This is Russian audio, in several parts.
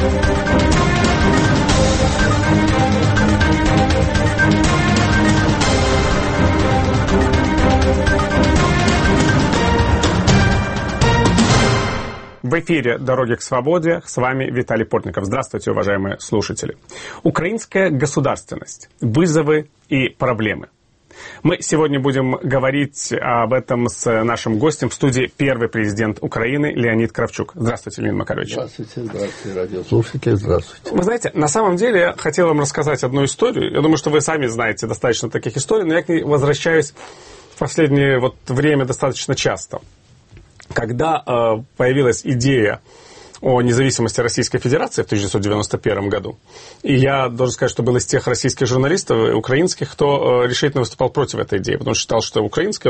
В эфире «Дороги к свободе». С вами Виталий Портников. Здравствуйте, уважаемые слушатели. Украинская государственность. Вызовы и проблемы. Мы сегодня будем говорить об этом с нашим гостем в студии первый президент Украины Леонид Кравчук. Здравствуйте, Леонид Макарович. Здравствуйте, радиослушатели, здравствуйте. Вы знаете, на самом деле я хотел вам рассказать одну историю. Я думаю, что вы сами знаете достаточно таких историй, но я к ней возвращаюсь в последнее время достаточно часто. Когда появилась идея о независимости Российской Федерации в 1991 году, и я должен сказать, что был из тех российских журналистов, украинских, кто решительно выступал против этой идеи, потому что считал, что украинское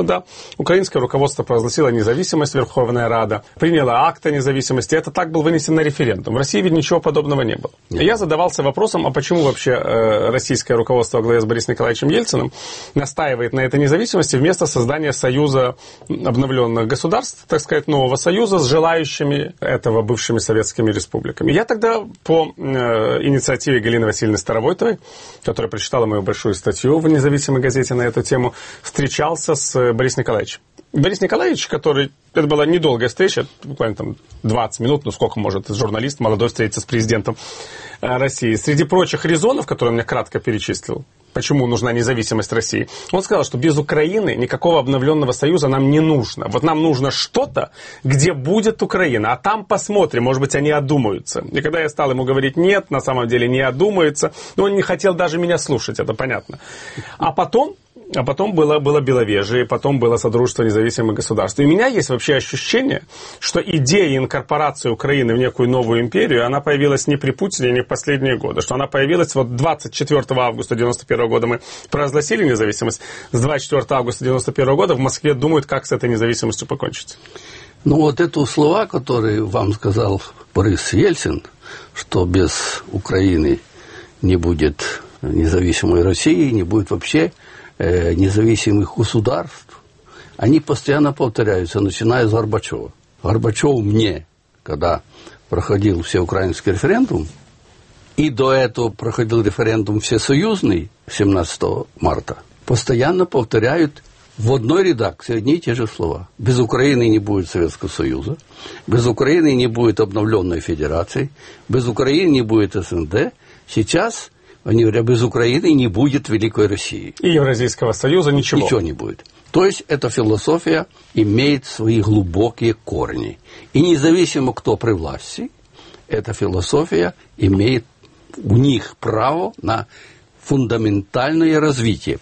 руководство провозгласило независимость, Верховная Рада, приняло акт о независимости, это так был вынесен на референдум. В России ведь ничего подобного не было. И я задавался вопросом, а почему вообще российское руководство во главе с Борисом Николаевичем Ельциным настаивает на этой независимости вместо создания союза обновленных государств, так сказать, нового союза с желающими этого бывшими советскими республиками. Я тогда по инициативе Галины Васильевны Старовойтовой, которая прочитала мою большую статью в независимой газете на эту тему, встречался с Борисом Николаевичем. Борис Николаевич, это была недолгая встреча, буквально 20 минут, сколько может журналист молодой встретиться с президентом России. Среди прочих резонов, которые он мне кратко перечислил, почему нужна независимость России, он сказал, что без Украины никакого обновленного союза нам не нужно. Вот нам нужно что-то, где будет Украина, а там посмотрим, может быть, они одумаются. И когда я стал ему говорить, нет, на самом деле не одумаются, он не хотел даже меня слушать, это понятно. А потом было Беловежье, потом было Содружество независимых государств. И у меня есть вообще ощущение, что идея инкорпорации Украины в некую новую империю, она появилась не при Путине, не в последние годы, что она появилась 24 августа 1991 года мы провозгласили независимость, с 24 августа 1991 года в Москве думают, как с этой независимостью покончить. Это слова, которые вам сказал Борис Ельцин, что без Украины не будет независимой России, не будет вообще независимых государств, они постоянно повторяются, начиная с Горбачева. Горбачев мне, когда проходил всеукраинский референдум, и до этого проходил референдум всесоюзный 17 марта, постоянно повторяют в одной редакции одни и те же слова. Без Украины не будет Советского Союза, без Украины не будет обновленной федерации, без Украины не будет СНД. Сейчас они говорят, без Украины не будет Великой России. И Евразийского Союза ничего. Ничего не будет. То есть эта философия имеет свои глубокие корни. И независимо, кто при власти, эта философия имеет у них право на фундаментальное развитие.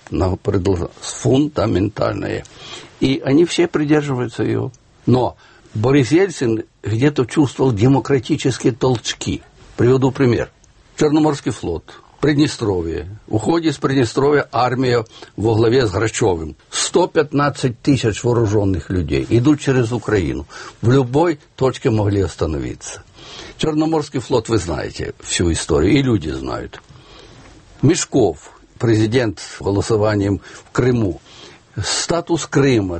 Фундаментальное. И они все придерживаются ее. Но Борис Ельцин где-то чувствовал демократические толчки. Приведу пример. Черноморский флот. Приднестровье. Уходит из Приднестровья армия во главе с Грачевым. 115 тысяч вооруженных людей идут через Украину. В любой точке могли остановиться. Черноморский флот, вы знаете всю историю, и люди знают. Мешков, президент голосованием в Крыму. Статус Крыма,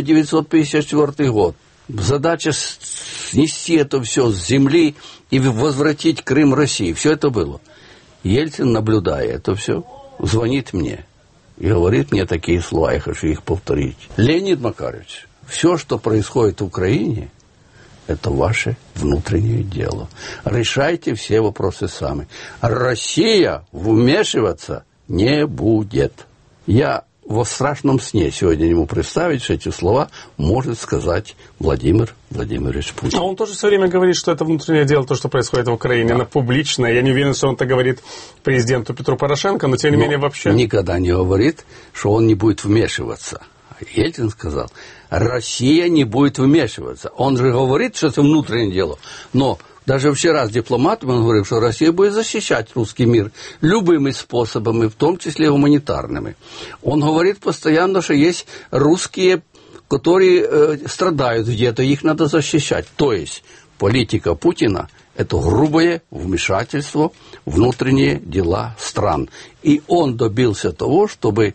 1954 год. Задача снести это все с земли и возвратить Крым России. Все это было. Ельцин, наблюдая это все, звонит мне и говорит мне такие слова, я хочу их повторить. Леонид Макарович, все, что происходит в Украине, это ваше внутреннее дело. Решайте все вопросы сами. Россия вмешиваться не будет. Я во страшном сне сегодня ему представить, что эти слова может сказать Владимир Владимирович Путин. А он тоже все время говорит, что это внутреннее дело, то, что происходит в Украине, оно публичное. Я не уверен, что он это говорит президенту Петру Порошенко, но тем не менее вообще. Никогда не говорит, что он не будет вмешиваться. Ельцин сказал, Россия не будет вмешиваться. Он же говорит, что это внутреннее дело, но даже вчера с дипломатом он говорил, что Россия будет защищать русский мир любыми способами, в том числе гуманитарными. Он говорит постоянно, что есть русские, которые страдают где-то, их надо защищать. То есть политика Путина Это грубое вмешательство в внутренние дела стран. И он добился того, чтобы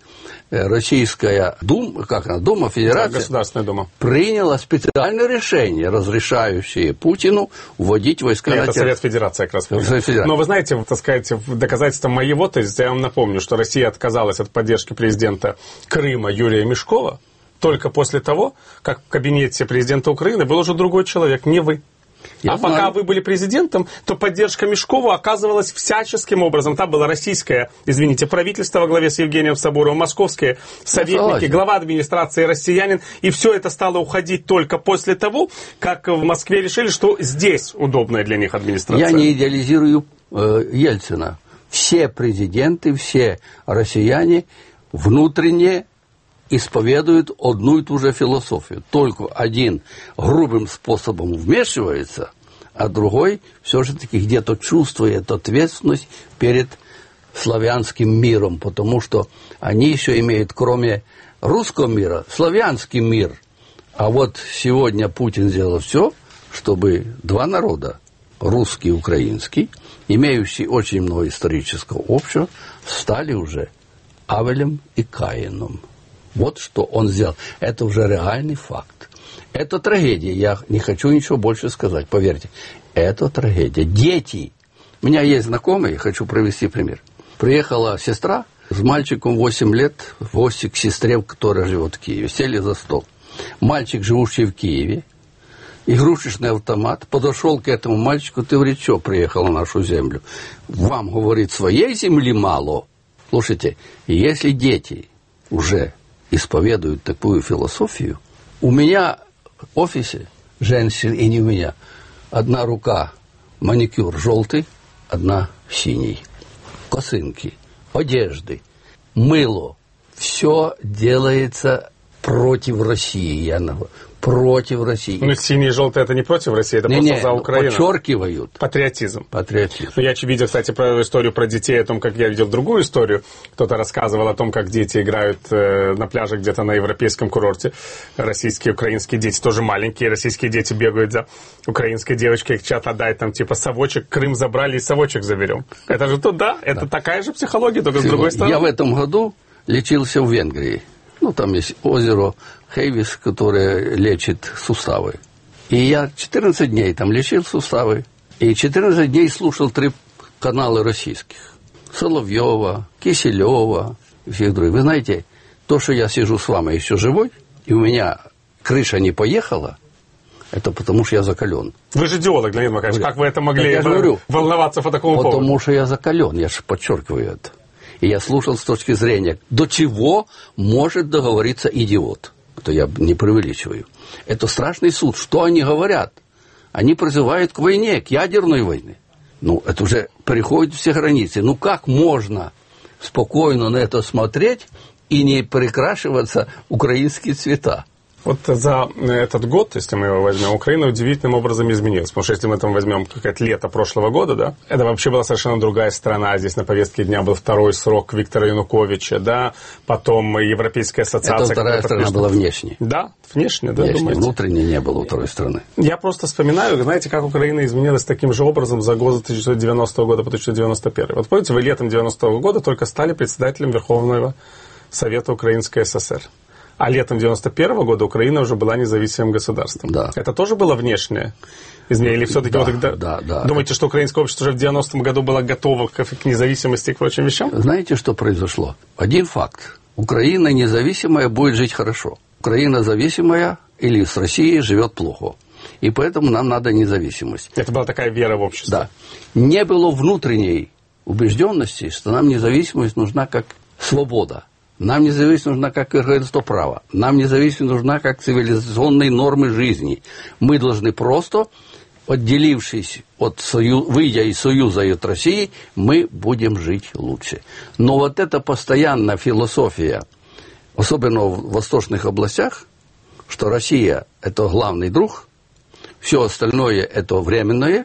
Российская Дума, Дума, Федерация, Государственная Дума, приняла специальное решение, разрешающее Путину вводить войска на территорию. Это Совет Федерации как раз. Но вы знаете, так сказать, доказательство моего тезиса, я вам напомню, что Россия отказалась от поддержки президента Крыма Юрия Мешкова только после того, как в кабинете президента Украины был уже другой человек, не вы. Пока вы были президентом, то поддержка Мешкову оказывалась всяческим образом. Там было российское, правительство во главе с Евгением Соборовым, московские советники, глава администрации россиянин. И все это стало уходить только после того, как в Москве решили, что здесь удобная для них администрация. Я не идеализирую Ельцина. Все президенты, все россияне внутренне исповедуют одну и ту же философию. Только один грубым способом вмешивается, а другой все же таки где-то чувствует ответственность перед славянским миром, потому что они еще имеют, кроме русского мира, славянский мир. А вот сегодня Путин сделал все, чтобы два народа, русский и украинский, имеющие очень много исторического общего, стали уже Авелем и Каином. Вот что он сделал. Это уже реальный факт. Это трагедия. Я не хочу ничего больше сказать, поверьте. Это трагедия. Дети. У меня есть знакомые, хочу привести пример. Приехала сестра с мальчиком 8 лет в гости к сестре, которая живет в Киеве. Сели за стол. Мальчик, живущий в Киеве, игрушечный автомат, подошел к этому мальчику, ты, говорит, что приехал на нашу землю? Вам, говорит, своей земли мало? Слушайте, если дети уже исповедуют такую философию, у меня в офисе женщин, и не у меня, одна рука маникюр желтый, одна синий. Косынки, одежды, мыло. Все делается против России, я говорю. Против России. Ну, синий и желтый это не против России, это просто за Украину. Подчеркивают. Патриотизм. Ну, я видел, кстати, про историю про детей, о том, как я видел другую историю. Кто-то рассказывал о том, как дети играют на пляже где-то на европейском курорте. Российские, украинские дети, тоже маленькие, российские дети бегают за украинской девочкой, кричат, отдай там типа совочек, Крым забрали и совочек заберем. Это же это такая же психология, только с другой стороны. Я в этом году лечился в Венгрии. Ну, там есть озеро Хейвис, которое лечит суставы. И я 14 дней там лечил суставы. И 14 дней слушал 3 канала российских. Соловьева, Киселева и всех других. Вы знаете, то, что я сижу с вами еще живой, и у меня крыша не поехала, это потому, что я закален. Вы же идеолог, Леонид Макарович. Как вы это могли волноваться по такому поводу? Потому что я закален, я же подчеркиваю это. И я слушал с точки зрения, до чего может договориться идиот. Это я не преувеличиваю. Это страшный суд. Что они говорят? Они призывают к войне, к ядерной войне. Ну, это уже переходит все границы. Ну, как можно спокойно на это смотреть и не прикрашиваться украинские цвета? Вот за этот год, если мы его возьмем, Украина удивительным образом изменилась. Потому что если мы там возьмем какое-то лето прошлого года, да, это вообще была совершенно другая страна. Здесь на повестке дня был второй срок Виктора Януковича, да, потом Европейская ассоциация. Это вторая страна была внешней. Да, внешне, да, внешне, внутренне не было второй страны. Я просто вспоминаю, знаете, как Украина изменилась таким же образом за год 1990 года по 1991. Вот помните, вы летом 90-го года только стали председателем Верховного Совета Украинской ССР. А летом 91 года Украина уже была независимым государством. Да. Это тоже было внешнее изменение? Или все-таки да. Думаете, что украинское общество уже в 90-м году было готово к независимости и к прочим вещам? Знаете, что произошло? Один факт. Украина независимая будет жить хорошо. Украина зависимая или с Россией живет плохо. И поэтому нам надо независимость. Это была такая вера в общество? Да. Не было внутренней убежденности, что нам независимость нужна как свобода. Нам независимость нужна как верховенство права. Нам независимость нужна как цивилизационные нормы жизни. Мы должны просто, отделившись от выйдя из союза и от России, мы будем жить лучше. Но вот эта постоянная философия, особенно в восточных областях, что Россия – это главный друг, все остальное – это временное,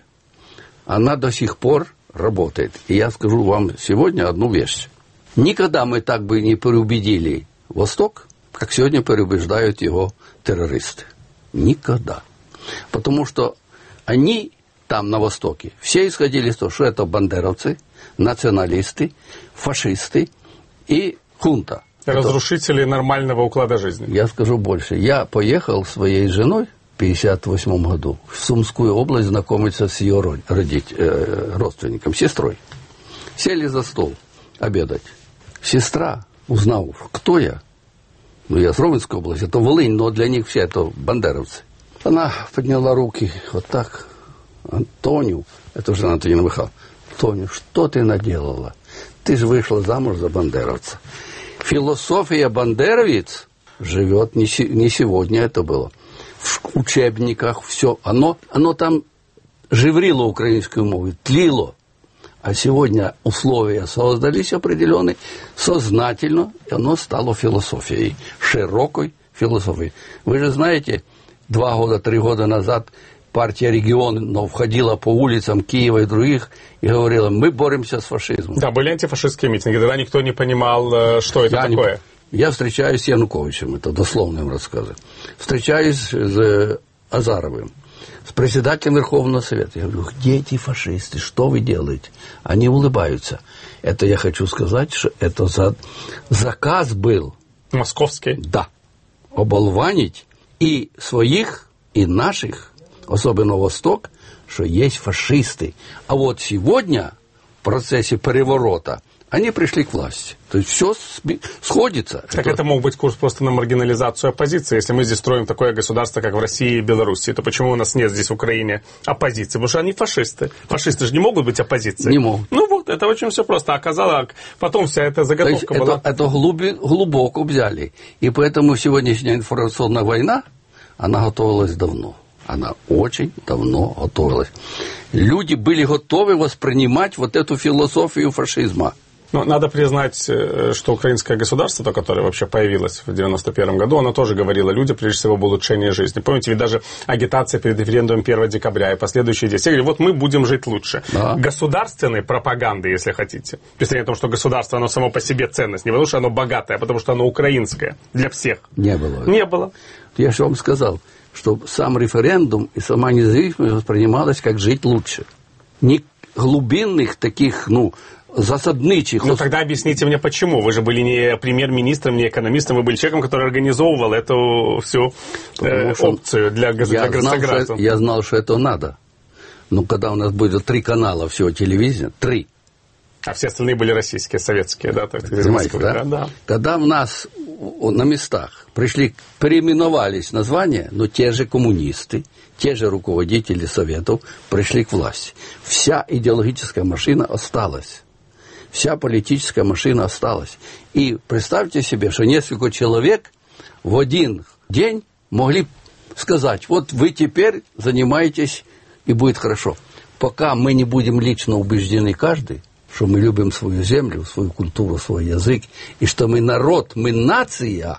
она до сих пор работает. И я скажу вам сегодня одну вещь. Никогда мы так бы не переубедили Восток, как сегодня переубеждают его террористы. Никогда. Потому что они там, на Востоке, все исходили из того, что это бандеровцы, националисты, фашисты и хунта. Разрушители нормального уклада жизни. Я скажу больше. Я поехал с своей женой в 1958 году в Сумскую область знакомиться с ее родственником, сестрой. Сели за стол обедать. Сестра, узнав, кто я, я с Ровенской области, это Волынь, но для них все это бандеровцы. Она подняла руки вот так. Антонию, это уже Антонина Михайловна, Антонию, что ты наделала? Ты же вышла замуж за бандеровца. Философия бандеровец живет не сегодня это было. В учебниках все. Оно там живрило украинскую мову, тлило. А сегодня условия создались определенные, сознательно, и оно стало философией, широкой философией. Вы же знаете, 2-3 года назад партия регионов входила по улицам Киева и других и говорила, мы боремся с фашизмом. Да, были антифашистские митинги, тогда никто не понимал, что это такое. Я встречаюсь с Януковичем, это дословным рассказом. Встречаюсь с Азаровым, с председателем Верховного Совета. Я говорю, где эти фашисты, что вы делаете? Они улыбаются. Это я хочу сказать, что это заказ был. Московский? Да. Оболванить и своих, и наших, особенно Восток, что есть фашисты. А вот сегодня в процессе переворота они пришли к власти. То есть все сходится. Так это мог быть курс просто на маргинализацию оппозиции. Если мы здесь строим такое государство, как в России и Беларуси, то почему у нас нет здесь в Украине оппозиции? Потому что они фашисты. Фашисты же не могут быть оппозицией. Не могут. Ну вот, это очень все просто. Оказалось, потом вся эта заготовка была. Это глубоко взяли. И поэтому сегодняшняя информационная война, она готовилась давно. Она очень давно готовилась. Люди были готовы воспринимать вот эту философию фашизма. Но надо признать, что украинское государство, то, которое вообще появилось в 1991 году, оно тоже говорило людям, прежде всего, об улучшении жизни. Помните, ведь даже агитация перед референдумом 1 декабря и последующие действия. Говорили, вот мы будем жить лучше. Да. Государственной пропаганды, если хотите. Представляете о том, что государство, оно само по себе ценность. Не потому, что оно богатое, а потому, что оно украинское. Для всех. Не было. Не было. Я же вам сказал, что сам референдум и сама независимость воспринималась как жить лучше. Не глубинных таких, засадничих. Ну, тогда объясните мне, почему. Вы же были не премьер-министром, не экономистом, вы были человеком, который организовывал эту всю опцию для граждан. Я знал, что это надо. Но когда у нас будет 3 канала всего телевидения, 3. А все остальные были российские, советские, да? Понимаете, да? Да. Когда у нас на местах переименовались названия, но те же коммунисты, те же руководители советов пришли к власти. Вся идеологическая машина осталась. Вся политическая машина осталась. И представьте себе, что несколько человек в один день могли сказать, вот вы теперь занимаетесь, и будет хорошо. Пока мы не будем лично убеждены каждый, что мы любим свою землю, свою культуру, свой язык, и что мы народ, мы нация,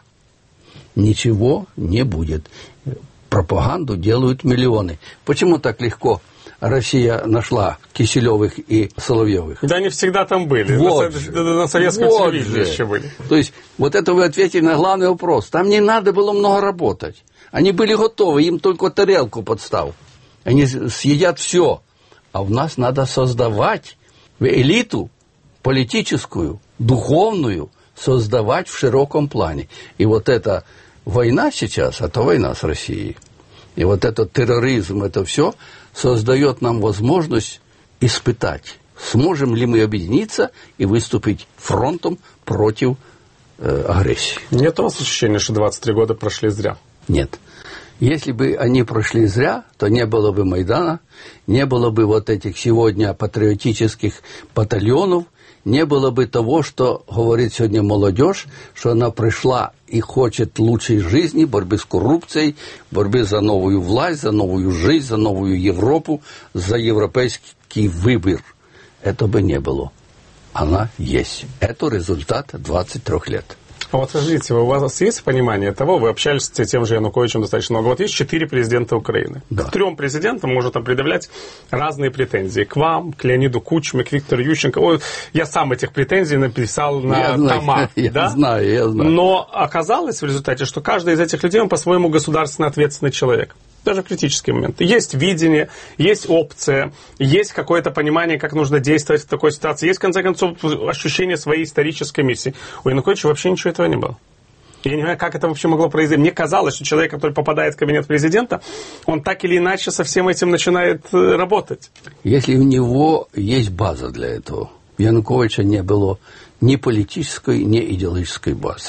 ничего не будет. Пропаганду делают миллионы. Почему так легко Россия нашла Киселевых и Соловьевых? Да они всегда там были. Вот на советском телевидении еще были. То есть, вот это вы ответили на главный вопрос. Там не надо было много работать. Они были готовы, им только тарелку подстав. Они съедят все. А у нас надо создавать элиту политическую, духовную, создавать в широком плане. И вот эта война сейчас, это война с Россией. И вот этот терроризм, это все создает нам возможность испытать, сможем ли мы объединиться и выступить фронтом против агрессии. Нет у вас ощущения, что 23 года прошли зря? Нет. Если бы они прошли зря, то не было бы Майдана, не было бы вот этих сегодня патриотических батальонов, не было бы того, что говорит сегодня молодежь, что она пришла и хочет лучшей жизни, борьбы с коррупцией, борьбы за новую власть, за новую жизнь, за новую Европу, за европейский выбор. Этого бы не было. Она есть. Это результат 23 лет. А вот скажите, у вас есть понимание того, вы общались с тем же Януковичем достаточно много, вот есть 4 президента Украины. Да. К 3 президентам можно там предъявлять разные претензии. К вам, к Леониду Кучме, к Виктору Ющенко. Ой, я сам этих претензий написал на тома. Я знаю. Но оказалось в результате, что каждый из этих людей, он по-своему государственно ответственный человек. даже в критические моменты. Есть видение, есть опция, есть какое-то понимание, как нужно действовать в такой ситуации, есть, в конце концов, ощущение своей исторической миссии. У Януковича вообще ничего этого не было. Я не понимаю, как это вообще могло произойти. Мне казалось, что человек, который попадает в кабинет президента, он так или иначе со всем этим начинает работать. Если у него есть база для этого, у Януковича не было ни политической, ни идеологической базы.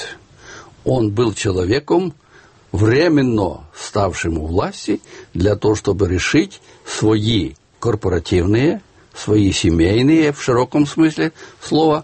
Он был человеком, временно ставшим у власти для того, чтобы решить свои корпоративные, свои семейные, в широком смысле слова,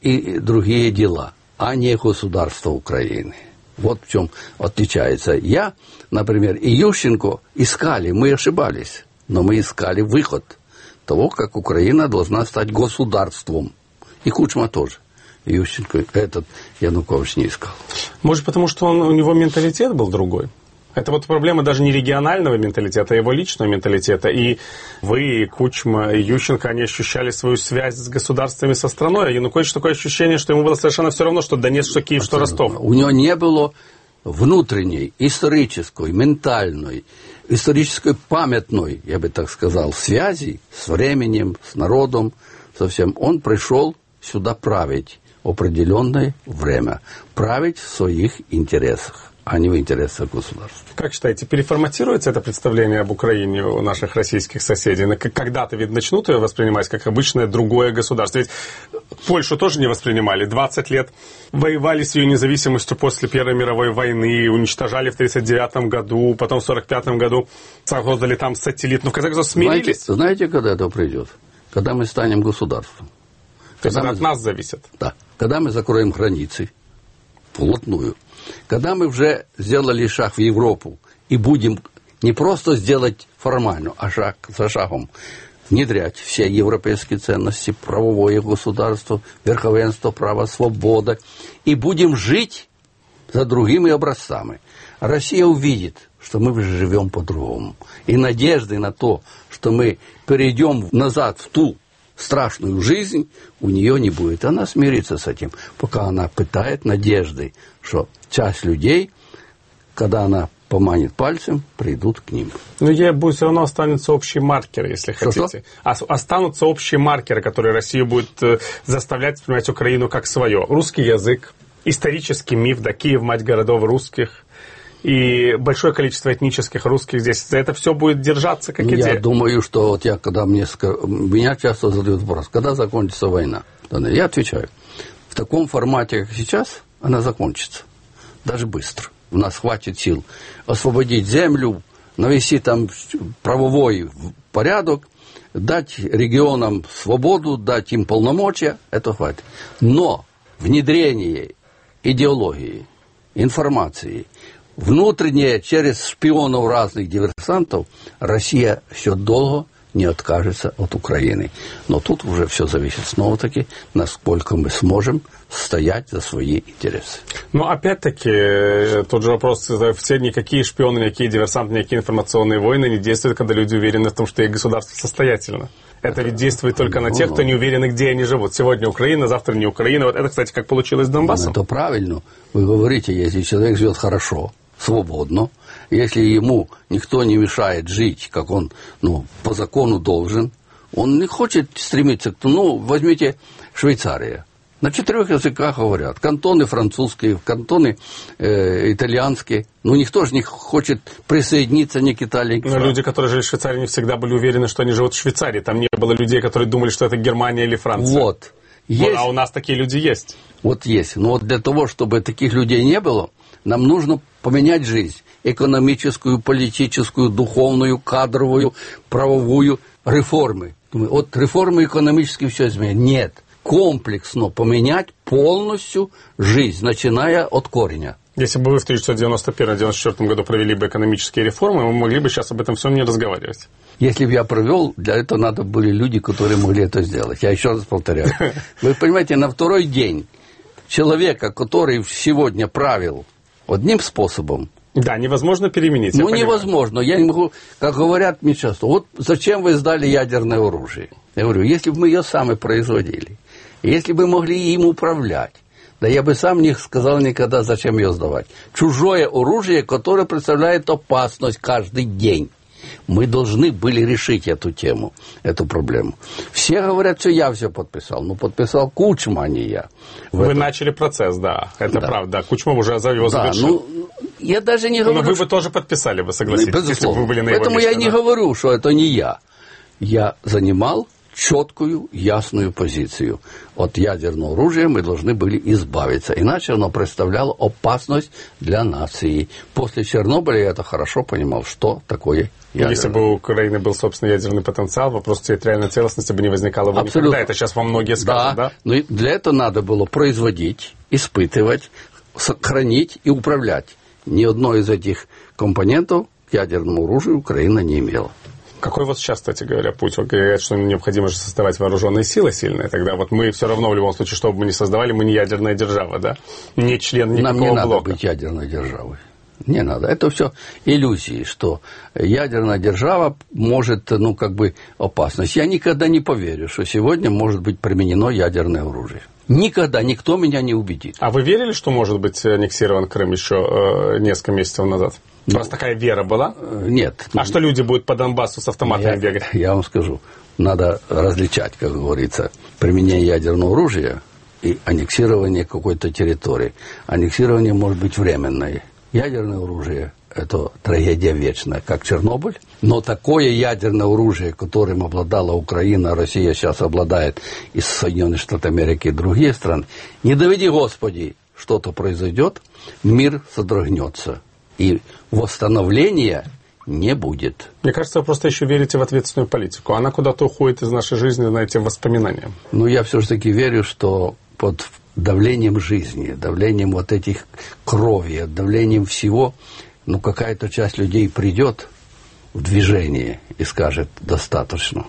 и другие дела, а не государство Украины. Вот в чем отличается. Я, например, и Ющенко искали, мы ошибались, но мы искали выход того, как Украина должна стать государством. И Кучма тоже. Ющенко этот Янукович не искал. Может, потому что у него менталитет был другой? Это вот проблема даже не регионального менталитета, а его личного менталитета. И вы, и Кучма, и Ющенко, они ощущали свою связь с государствами, со страной. А Янукович такое ощущение, что ему было совершенно все равно, что Донецк, что Киев, что Ростов. У него не было внутренней, исторической, ментальной, исторической памятной, я бы так сказал, связи с временем, с народом, со всем. Он пришел сюда править определенное время, править в своих интересах, а не в интересах государства. Как считаете, переформатируется это представление об Украине у наших российских соседей? Когда-то ведь начнут ее воспринимать как обычное другое государство. Ведь Польшу тоже не воспринимали. 20 лет воевали с ее независимостью после Первой мировой войны, уничтожали в 1939 году, потом в 1945 году создали там сателлит. Но в конце концов смирились. Знаете, когда это придет? Когда мы станем государством. То есть это от нас зависит? Да. Когда мы закроем границы вплотную. Когда мы уже сделали шаг в Европу и будем не просто сделать формально, а шаг за шагом внедрять все европейские ценности, правовое государство, верховенство права, свобода, и будем жить за другими образцами. Россия увидит, что мы уже живем по-другому. И надежды на то, что мы перейдем назад в ту страшную жизнь, у нее не будет. Она смирится с этим, пока она питает надеждой, что часть людей, когда она поманит пальцем, придут к ним. Но ей будет все равно останутся общие маркеры, если хотите. Останутся общие маркеры, которые Россию будут заставлять воспринимать Украину как свое. Русский язык, исторический миф, да, Киев, мать городов русских, и большое количество этнических русских здесь. За это все будет держаться как идея. Я думаю, что вот меня часто задают вопрос, когда закончится война? Я отвечаю, в таком формате, как сейчас, она закончится. Даже быстро. У нас хватит сил освободить землю, навести там правовой порядок, дать регионам свободу, дать им полномочия, это хватит. Но внедрение идеологии, информации, внутреннее через шпионов разных диверсантов, Россия еще долго не откажется от Украины. Но тут уже все зависит снова-таки, насколько мы сможем стоять за свои интересы. Но опять-таки, тот же вопрос, все никакие шпионы, никакие диверсанты, никакие информационные войны не действуют, когда люди уверены в том, что их государство состоятельно. Это ведь действует только на тех, кто не уверен, где они живут. Сегодня Украина, завтра не Украина. Вот это, кстати, как получилось с Донбассом. Это правильно. Вы говорите, если человек живет хорошо, свободно, если ему никто не мешает жить, как он по закону должен, он не хочет стремиться к тому. Возьмите Швейцарию. На 4 языках говорят. Кантоны французские, кантоны итальянские. Никто же не хочет присоединиться ни к Италии, ни к Франции. Но люди, которые жили в Швейцарии, не всегда были уверены, что они живут в Швейцарии. Там не было людей, которые думали, что это Германия или Франция. Вот. А у нас такие люди есть. Вот есть. Но вот для того, чтобы таких людей не было, нам нужно поменять жизнь. Экономическую, политическую, духовную, кадровую, правовую, реформы. Вот реформы экономические все изменят. Нет. Комплексно поменять полностью жизнь, начиная от корня. Если бы вы в 1991-1994 году провели бы экономические реформы, мы могли бы сейчас об этом всем не разговаривать. Если бы я провел, для этого надо были люди, которые могли это сделать. Я еще раз повторяю. Вы понимаете, на второй день человека, который сегодня правил одним способом. Да, невозможно переменить. Невозможно. Я не могу, как говорят мне часто, вот зачем вы сдали ядерное оружие? Я говорю, если бы мы ее сами производили, если бы могли им управлять, Да я бы сам не сказал никогда, зачем ее сдавать. Чужое оружие, которое представляет опасность каждый день. Мы должны были решить эту тему, эту проблему. Все говорят, что я все подписал. Но подписал Кучма, а не я. Вы начали процесс, да. Это правда. Кучма уже его завершил. Я даже не говорю... Но вы бы тоже подписали, вы согласитесь, если бы вы были на его Поэтому месте, я не говорю, что это не я. Я занимал четкую, ясную позицию. От ядерного оружия мы должны были избавиться. Иначе оно представляло опасность для нации. После Чернобыля я это хорошо понимал, что такое ядерное. Если бы у Украины был, собственно, ядерный потенциал, вопрос территориальной целостности бы не возникало бы никогда. Это сейчас вам многие скажут, да? Но для этого надо было производить, испытывать, сохранить и управлять. Ни одной из этих компонентов к ядерному оружию Украина не имела. Какой вот сейчас, кстати говоря, путь? Вот говорят, что необходимо же создавать вооруженные силы сильные. Тогда вот мы все равно в любом случае, что бы мы ни создавали, мы не ядерная держава, да? Не член никакого блока. Нам не надо быть ядерной державой. Не надо. Это все иллюзии, что ядерная держава может, опасность. Я никогда не поверю, что сегодня может быть применено ядерное оружие. Никогда никто меня не убедит. А вы верили, что может быть аннексирован Крым еще несколько месяцев назад? У вас такая вера была? Нет. А что люди будут по Донбассу с автоматами бегать? Я вам скажу. Надо различать, как говорится, применение ядерного оружия и аннексирование какой-то территории. Аннексирование может быть временное. Ядерное оружие – это трагедия вечная, как Чернобыль. Но такое ядерное оружие, которым обладала Украина, Россия сейчас обладает, из Соединенных Штатов Америки и другие страны, не доведи, Господи, что-то произойдет, мир содрогнется. И восстановления не будет. Мне кажется, вы просто еще верите в ответственную политику. Она куда-то уходит из нашей жизни, знаете, в воспоминания. Я все-таки верю, что под давлением жизни, давлением вот этих крови, давлением всего, какая-то часть людей придет в движение и скажет: достаточно.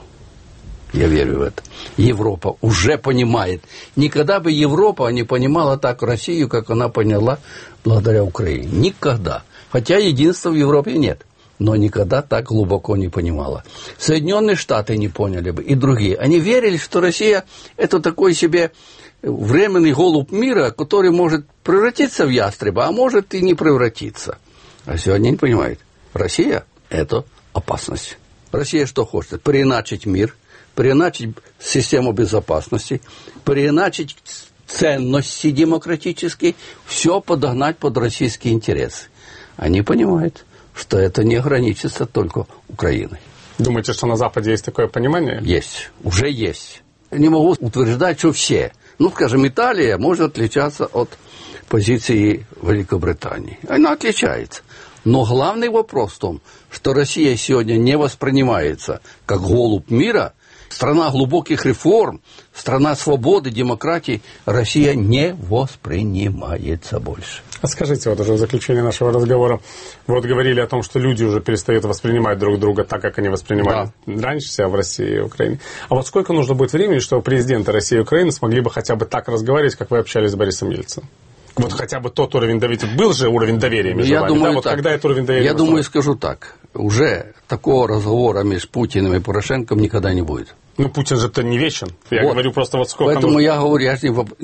Я верю в это. Европа уже понимает. Никогда бы Европа не понимала так Россию, как она поняла благодаря Украине. Никогда. Хотя единства в Европе нет. Но никогда так глубоко не понимала. Соединенные Штаты не поняли бы, и другие. Они верили, что Россия – это такой себе временный голубь мира, который может превратиться в ястреба, а может и не превратиться. А сегодня не понимают. Россия – это опасность. Россия что хочет? Переиначить мир, переиначить систему безопасности, переиначить ценности демократические, все подогнать под российские интересы. Они понимают, что это не ограничится только Украиной. Думаете, что на Западе есть такое понимание? Есть. Уже есть. Не могу утверждать, что все. Скажем, Италия может отличаться от позиции Великобритании. Она отличается. Но главный вопрос в том, что Россия сегодня не воспринимается как голубь мира, страна глубоких реформ, страна свободы, демократии. Россия не воспринимается больше. А скажите, вот уже в заключение нашего разговора, вы вот говорили о том, что люди уже перестают воспринимать друг друга так, как они воспринимали раньше себя в России и Украине. А вот сколько нужно будет времени, чтобы президенты России и Украины смогли бы хотя бы так разговаривать, как вы общались с Борисом Ельциным? Вот хотя бы тот уровень доверия, был же уровень доверия между вами, думаю, вот когда этот уровень доверия... Я думаю, скажу так, уже такого разговора между Путиным и Порошенком никогда не будет. Путин же-то не вечен. Я говорю просто вот сколько... Поэтому нужно... я говорю, я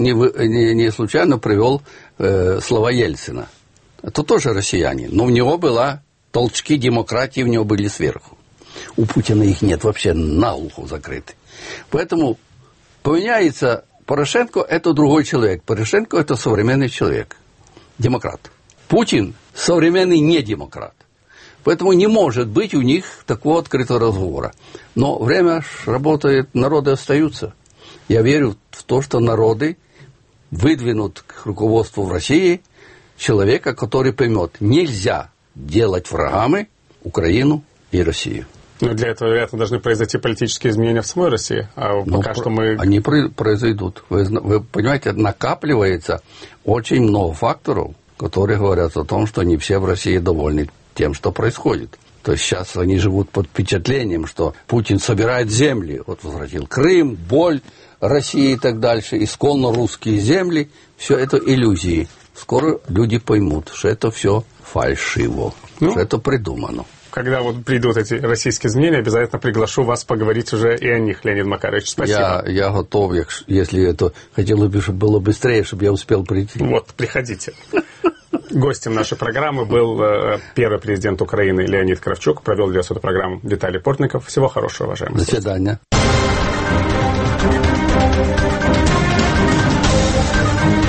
не случайно привел слова Ельцина. Это тоже россиянин, но у него была толчки демократии, у него были сверху. У Путина их нет, вообще наглухо закрыты. Поэтому поменяется... Порошенко – это другой человек. Порошенко – это современный человек, демократ. Путин – современный недемократ. Поэтому не может быть у них такого открытого разговора. Но время работает, народы остаются. Я верю в то, что народы выдвинут к руководству в России человека, который поймет, нельзя делать врагами Украину и Россию. Но для этого, вероятно, должны произойти политические изменения в самой России. А пока что мы... Они произойдут. Вы понимаете, накапливается очень много факторов, которые говорят о том, что не все в России довольны тем, что происходит. То есть сейчас они живут под впечатлением, что Путин собирает земли. Вот возвратил Крым, боль России и так дальше, исконно русские земли. Все это иллюзии. Скоро люди поймут, что это все фальшиво, что это придумано. Когда вот придут эти российские изменения, обязательно приглашу вас поговорить уже и о них, Леонид Макарович. Спасибо. Я готов, если это хотелось бы, чтобы было быстрее, чтобы я успел прийти. Вот, приходите. Гостем нашей программы был первый президент Украины Леонид Кравчук. Провел для вас эту программу Виталий Портников. Всего хорошего, уважаемые. До свидания.